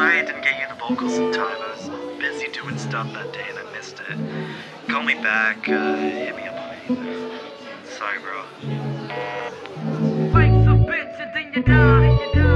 sorry I didn't get you the vocals in time. I was busy doing stuff that day and I missed it. Call me back, hit me up on it. Sorry, bro. Fight some bitch and then you die.